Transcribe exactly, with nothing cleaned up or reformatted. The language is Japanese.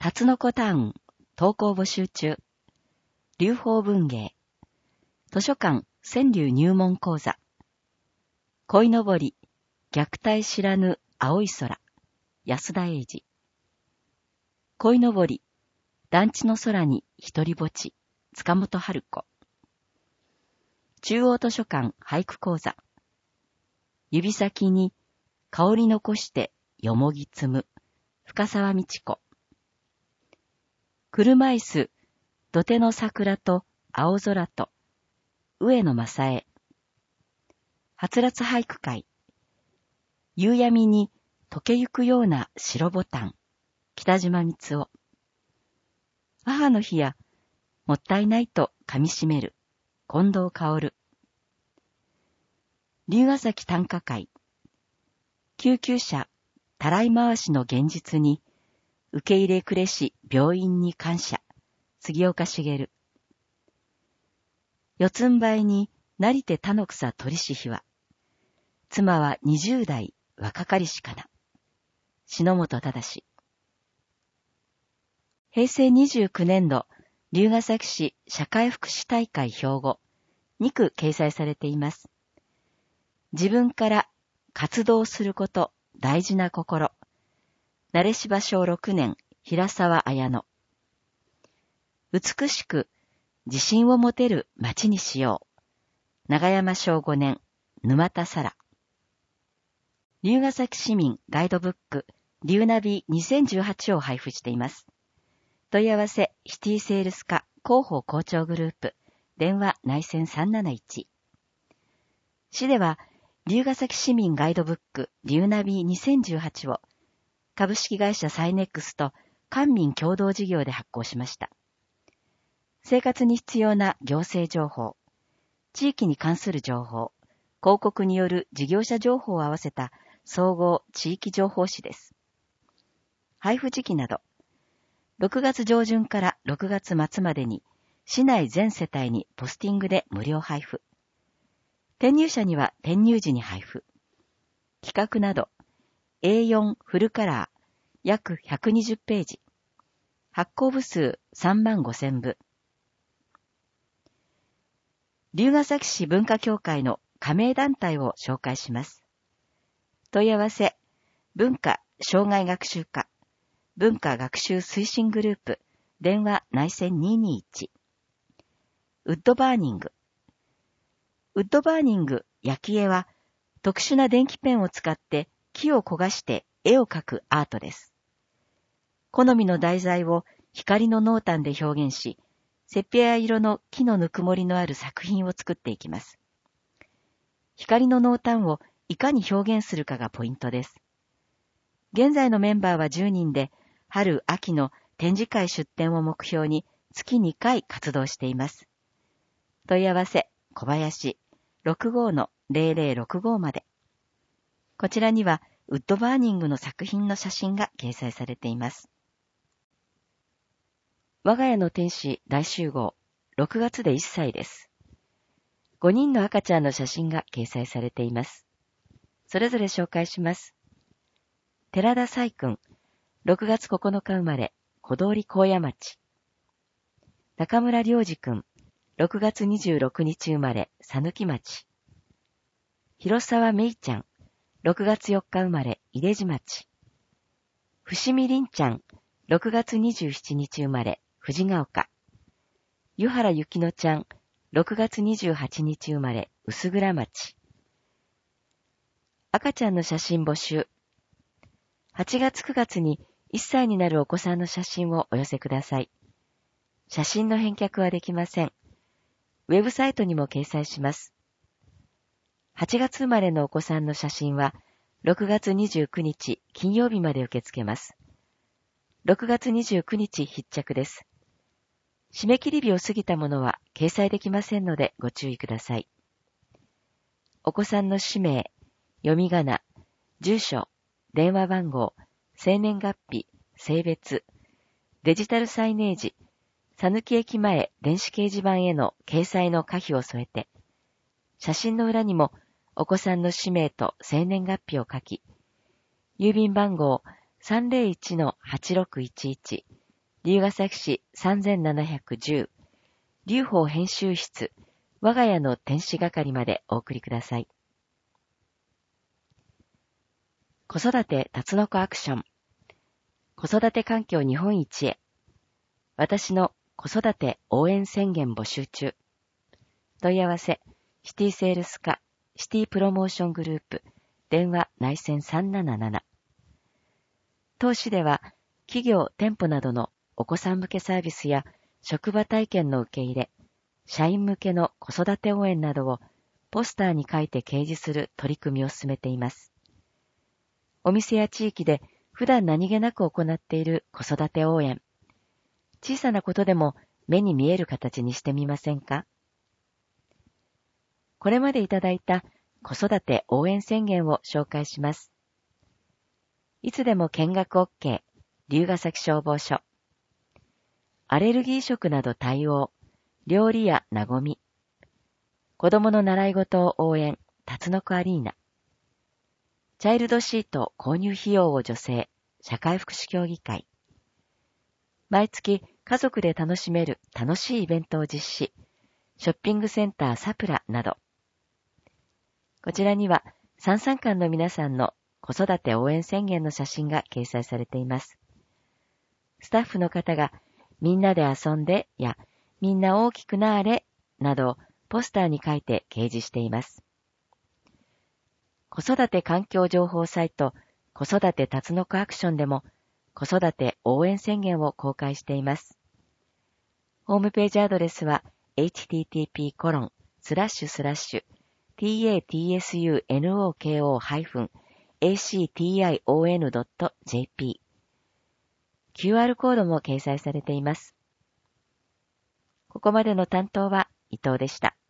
タツノコタウン、投稿募集中。流法文芸。図書館、川柳入門講座。鯉のぼり、虐待知らぬ青い空。安田英二。鯉のぼり、団地の空に一人ぼち。塚本春子。中央図書館俳句講座。指先に香り残してよもぎ摘む。深沢道子。車椅子、土手の桜と青空と、上野正恵。はつらつ俳句会。夕闇に溶けゆくような白ボタン。北島光夫。母の日や、もったいないと噛みしめる。近藤薫。龍ヶ崎短歌会。救急車、たらい回しの現実に、受け入れくれし病院に感謝。杉岡茂。四つん這いになりて田の草取りし日は、妻は二十代若かりしかな。篠本忠。平成にじゅうきゅうねん度、龍ヶ崎市社会福祉大会標語、にく掲載されています。自分から活動すること、大事な心。慣芝小ろくねん、平沢綾乃。美しく、自信を持てる街にしよう。長山小ごねん、沼田沙羅。龍ヶ崎市民ガイドブック、龍ナビにせんじゅうはちを配布しています。問い合わせ、シティセールス課広報校長グループ、電話内線さんなないち。市では、龍ヶ崎市民ガイドブック、龍ナビにせんじゅうはちを、株式会社サイネックスと官民共同事業で発行しました。生活に必要な行政情報、地域に関する情報、広告による事業者情報を合わせた総合地域情報誌です。配布時期など、ろくがつ上旬からろくがつ末までに市内全世帯にポスティングで無料配布。転入者には転入時に配布。企画など、エーよん フルカラー、約ひゃくにじゅうページ。発行部数さんまんごせんぶ。龍ヶ崎市文化協会の加盟団体を紹介します。問い合わせ、文化障害学習課、文化学習推進グループ、電話内線ににいち。ウッドバーニング。ウッドバーニング焼き絵は、特殊な電気ペンを使って木を焦がして絵を描くアートです。好みの題材を光の濃淡で表現し、セピア色の木のぬくもりのある作品を作っていきます。光の濃淡をいかに表現するかがポイントです。現在のメンバーはじゅうにんで、春・秋の展示会出展を目標に月にかい活動しています。問い合わせ、小林 ろくご の ゼロゼロろくご まで。こちらにはウッドバーニングの作品の写真が掲載されています。我が家の天使大集合、ろくがつでいっさいです。ごにんの赤ちゃんの写真が掲載されています。それぞれ紹介します。寺田彩君、ろくがつここのか生まれ、小通高野町。中村良二君、ろくがつにじゅうろくにち生まれ、佐貫町。広沢芽衣ちゃん、ろくがつよっか生まれ、井出地町。伏見凛ちゃん、ろくがつにじゅうしちにち生まれ、藤ヶ丘。湯原幸乃ちゃん、ろくがつにじゅうはちにち生まれ、薄倉町。赤ちゃんの写真募集。はちがつくがつにいっさいになるお子さんの写真をお寄せください。写真の返却はできません。ウェブサイトにも掲載します。はちがつ生まれのお子さんの写真は、ろくがつにじゅうくにち金曜日まで受け付けます。ろくがつにじゅうくにち必着です。締め切り日を過ぎたものは掲載できませんのでご注意ください。お子さんの氏名、読み仮名、住所、電話番号、生年月日、性別、デジタルサイネージ、さぬき駅前電子掲示板への掲載の可否を添えて、写真の裏にもお子さんの氏名と生年月日を書き、郵便番号 さんぜろいちのはちろくいちいち龍ヶ崎市さんぜんななひゃくじゅう、龍宝編集室、我が家の天使係までお送りください。子育てタツノコアクション。子育て環境日本一へ。私の子育て応援宣言募集中。問い合わせ、シティセールス課、シティプロモーショングループ、電話内線さんなななな。当市では、企業、店舗などのお子さん向けサービスや職場体験の受け入れ、社員向けの子育て応援などをポスターに書いて掲示する取り組みを進めています。お店や地域で普段何気なく行っている子育て応援。小さなことでも目に見える形にしてみませんか？これまでいただいた子育て応援宣言を紹介します。いつでも見学 OK、龍ヶ崎消防署。アレルギー食など対応、料理やなごみ。子供の習い事を応援、タツノコアリーナ。チャイルドシート購入費用を助成、社会福祉協議会。毎月家族で楽しめる楽しいイベントを実施、ショッピングセンターサプラなど。こちらにはさんさんかんの皆さんの子育て応援宣言の写真が掲載されています。スタッフの方がみんなで遊んでやみんな大きくなーれなどをポスターに書いて掲示しています。子育て環境情報サイト子育てタツノコアクションでも子育て応援宣言を公開しています。ホームページアドレスは エイチティーティーピーコロンスラッシュスラッシュタツノコ アクションドットジェーピー キューアール コードも掲載されています。ここまでの担当は伊藤でした。